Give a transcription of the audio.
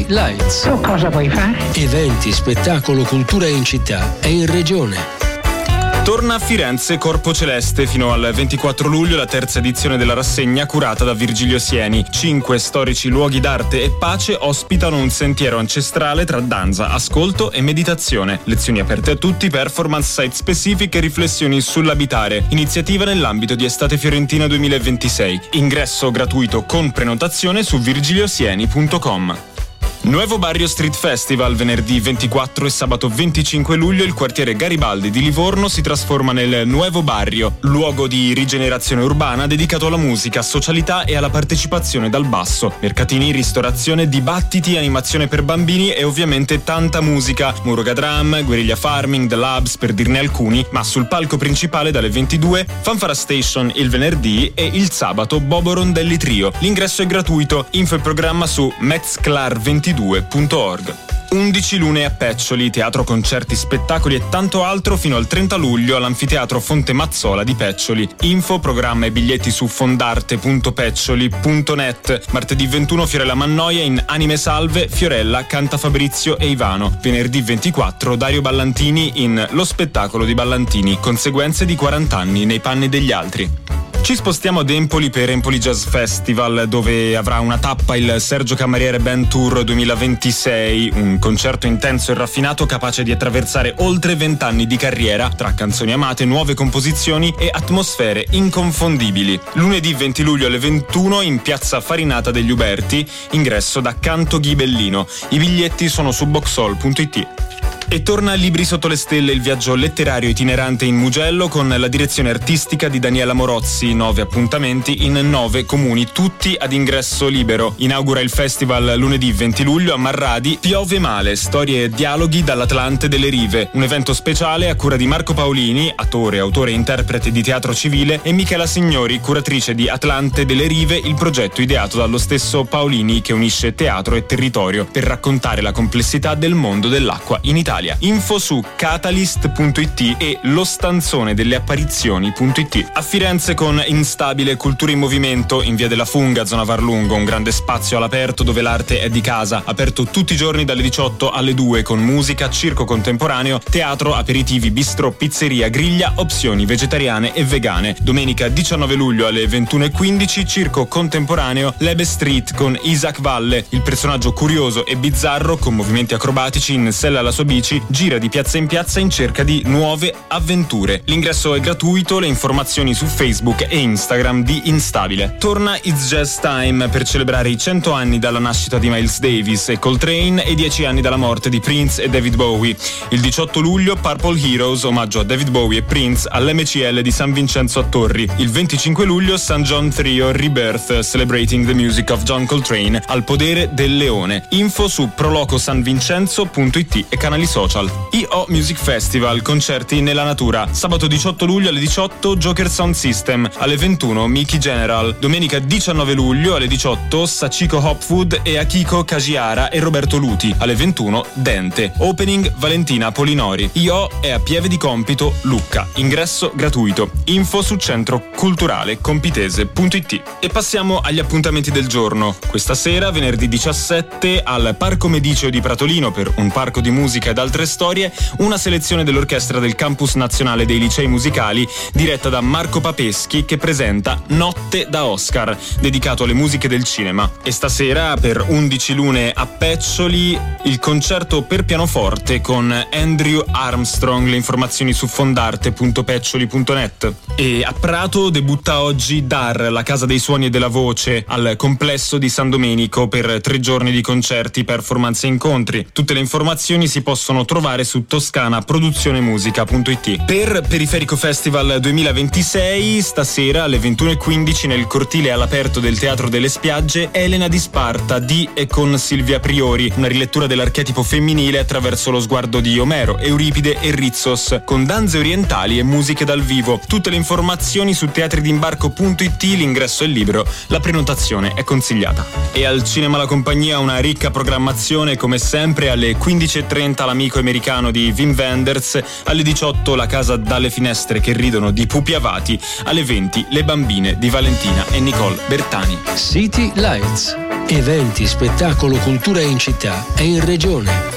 City Lights. Tu cosa vuoi fare? Eventi, spettacolo, cultura in città e in regione. Torna a Firenze Corpo Celeste fino al 24 luglio la terza edizione della rassegna curata da Virgilio Sieni. 5 storici luoghi d'arte e pace ospitano un sentiero ancestrale tra danza, ascolto e meditazione. Lezioni aperte a tutti, performance site specific e riflessioni sull'abitare. Iniziativa nell'ambito di Estate Fiorentina 2026. Ingresso gratuito con prenotazione su virgiliosieni.com. Nuovo Barrio Street Festival, venerdì 24 e sabato 25 luglio il quartiere Garibaldi di Livorno si trasforma nel Nuovo Barrio, luogo di rigenerazione urbana dedicato alla musica, socialità e alla partecipazione dal basso. Mercatini, ristorazione, dibattiti, animazione per bambini e ovviamente tanta musica, Muroga Drum, Guerriglia Farming, The Labs per dirne alcuni, ma sul palco principale dalle 22 Fanfara Station il venerdì e il sabato Bobo Rondelli Trio. L'ingresso è gratuito, info e programma su metzclar22.org. 11 lune a Peccioli, teatro, concerti, spettacoli e tanto altro fino al 30 luglio all'Anfiteatro Fonte Mazzola di Peccioli. Info, programma e biglietti su fondarte.peccioli.net. Martedì 21 Fiorella Mannoia in Anime Salve, Fiorella canta Fabrizio e Ivano. Venerdì 24 Dario Ballantini in Lo spettacolo di Ballantini, conseguenze di 40 anni nei panni degli altri. Ci spostiamo ad Empoli per Empoli Jazz Festival, dove avrà una tappa il Sergio Camariere Band Tour 2026, un concerto intenso e raffinato capace di attraversare oltre 20 anni di carriera tra canzoni amate, nuove composizioni e atmosfere inconfondibili. Lunedì 20 luglio alle 21 in Piazza Farinata degli Uberti, ingresso da Canto Ghibellino. I biglietti sono su boxhall.it. E torna a Libri sotto le stelle, il viaggio letterario itinerante in Mugello con la direzione artistica di Daniela Morozzi. 9 appuntamenti in 9 comuni, tutti ad ingresso libero. Inaugura il festival lunedì 20 luglio a Marradi. Piove male, storie e dialoghi dall'Atlante delle Rive. Un evento speciale a cura di Marco Paolini, attore, autore e interprete di teatro civile, e Michela Signori, curatrice di Atlante delle Rive, il progetto ideato dallo stesso Paolini che unisce teatro e territorio per raccontare la complessità del mondo dell'acqua in Italia. Info su catalyst.it e lostanzonedelleapparizioni.it. A Firenze con Instabile Cultura in Movimento in via della Funga, zona Varlungo, un grande spazio all'aperto dove l'arte è di casa, aperto tutti i giorni dalle 18 alle 2 con musica, circo contemporaneo, teatro, aperitivi, bistrò, pizzeria, griglia, opzioni vegetariane e vegane. Domenica 19 luglio alle 21:15 circo contemporaneo Lebe Street con Isaac Valle, il personaggio curioso e bizzarro con movimenti acrobatici in sella alla sua bici, gira di piazza in piazza in cerca di nuove avventure. L'ingresso è gratuito, le informazioni su Facebook e Instagram di Instabile. Torna It's Jazz Time per celebrare i 100 anni dalla nascita di Miles Davis e Coltrane e i 10 anni dalla morte di Prince e David Bowie. Il 18 luglio Purple Heroes, omaggio a David Bowie e Prince all'MCL di San Vincenzo a Torri. Il 25 luglio St. John Trio Rebirth, Celebrating the Music of John Coltrane al Podere del Leone. Info su prolocosanvincenzo.it e canali social. IO Music Festival, concerti nella natura. Sabato 18 luglio alle 18 Joker Sound System, alle 21 Mickey General. Domenica 19 luglio alle 18 Sachiko Hopfood e Akiko Kajiara e Roberto Luti. Alle 21 Dente. Opening Valentina Polinori. IO è a Pieve di Compito, Lucca. Ingresso gratuito. Info su centroculturalecompitese.it. E passiamo agli appuntamenti del giorno. Questa sera, venerdì 17, al Parco Mediceo di Pratolino per un parco di musica ed altre storie, una selezione dell'Orchestra del Campus Nazionale dei Licei Musicali diretta da Marco Papeschi che presenta Notte da Oscar, dedicato alle musiche del cinema. E stasera per 11 lune a Peccioli il concerto per pianoforte con Andrew Armstrong, le informazioni su fondarte.peccioli.net. E a Prato debutta oggi DAR, la Casa dei Suoni e della Voce, al complesso di San Domenico per 3 giorni di concerti, performance e incontri. Tutte le informazioni si possono trovare su toscanaproduzionemusica.it. Per Periferico Festival 2026, stasera alle 21:15 nel cortile all'aperto del Teatro delle Spiagge, Elena di Sparta di e con Silvia Priori, una rilettura dell'archetipo femminile attraverso lo sguardo di Omero, Euripide e Rizos, con danze orientali e musiche dal vivo. Tutte le informazioni su teatridimbarco.it, l'ingresso è libero, la prenotazione è consigliata. E al Cinema La Compagnia una ricca programmazione, come sempre alle 15:30 l'amico americano di Wim Wenders, alle 18 La casa dalle finestre che ridono di Pupi Avati, alle 20 Le bambine di Valentina e Nicole Bertani. City Lights. Eventi, spettacolo, cultura in città e in regione.